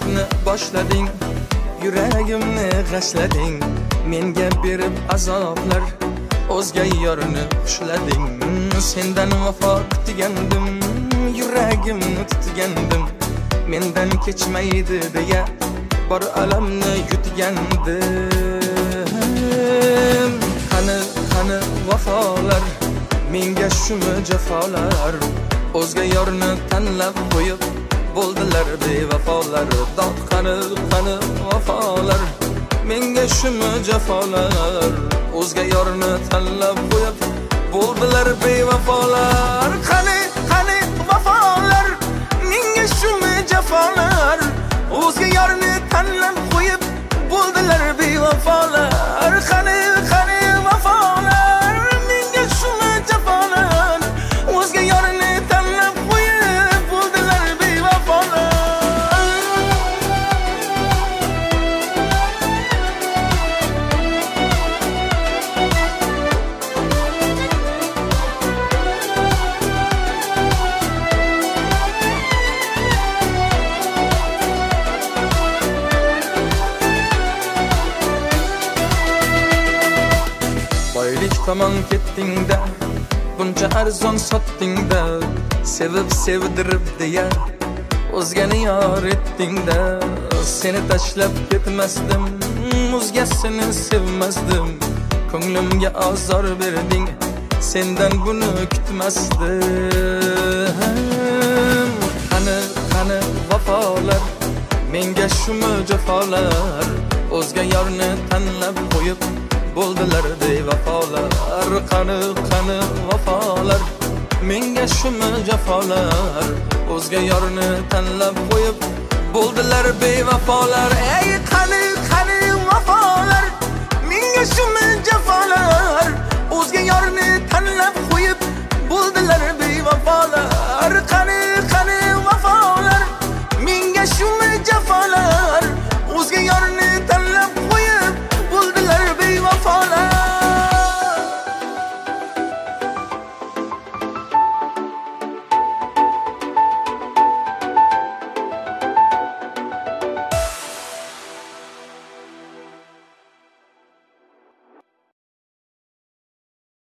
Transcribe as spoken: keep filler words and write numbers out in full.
gapni boshlading, yuragimni g'ashlading, menga berib azoblar, o'zga yorni xushlading. Sendan vafo kutgandim, yuragimni tutgandim, mendan kechmaydi deya bor alamni yutgandim. Qani qani vafolar, menga shumi jafolar, o'zga yorni tanlab qo'yib bo'ldilar bevafolar. Dod qani qani vafolar, menga shumi jafolar, o'zga yorni tanlab qo'yib bo'ldilar bevafolar. Qani qani vafolar, menga shumi jafolar, o'zga yorni tanlab qo'yib bo'ldilar bevafolar. Qani qani vafolar, menga shumi jafolar, o'zga yorni tanlab qo'yib bo'ldilar bevafolar. Boylik tomon ketdingda, buncha arzon sotdingda, sevib sevdirib deya o'zgani yor etdingda, seni tashlab ketmasdim, o'zgasini sevmasdim, ko'nglimga azor berding, sendan buni kutmasdim. Qani qani vafolar, menga shumi jafolar, o'zga yorni tanlab qo'yib bo'ldilar bevafolar. Qani qani vafolar, menga shumi jafolar, o'zga yorni tanlab qo'yib bo'ldilar bevafolar. Ey qani